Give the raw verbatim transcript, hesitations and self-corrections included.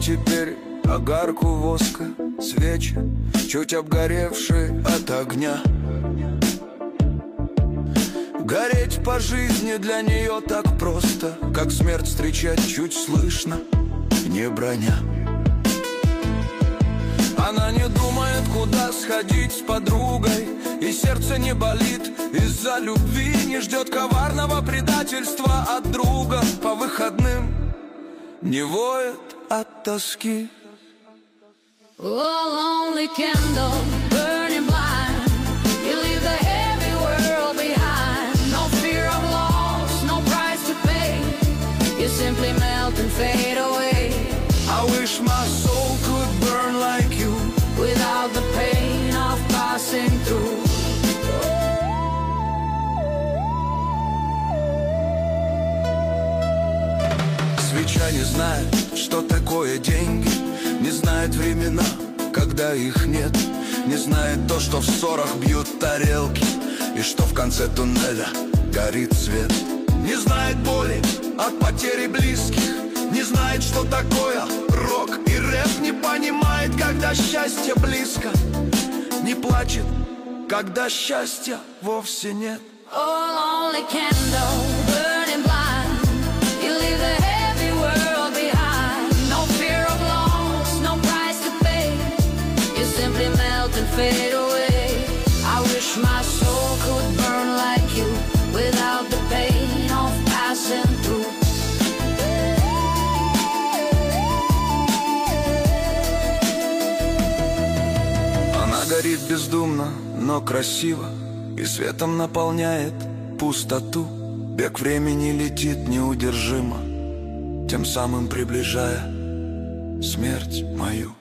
теперь огарку воска, свечи, чуть обгоревшие от огня. Гореть по жизни для нее так просто, как смерть встречать чуть слышно, не броня. Она не думает, куда сходить с подругой, и сердце не болит из-за любви, не ждет коварного предательства от друга. По выходным не воет от тоски. Oh, lonely candle, burning blind, you leave the heavy world behind. No fear of loss, no price to pay, you simply melt and fade away. I wish my soul could burn like you, without the pain of passing through. Свеча не знает, что такое деньги, не знает времена, когда их нет, не знает то, что в ссорах бьют тарелки, и что в конце туннеля горит свет. Не знает боли от потери близких, не знает, что такое рок и рэп, не понимает, когда счастье близко, не плачет, когда счастья вовсе нет. Oh, lonely candle, burning blind, you leave the heavy world behind. No fear of loss, no price to pay, you simply melt and fade away. I wish my soul could burn like you, without the pain of passing through. Она горит бездумно, но красиво, и светом наполняет пустоту. Бег времени летит неудержимо, тем самым приближая смерть мою.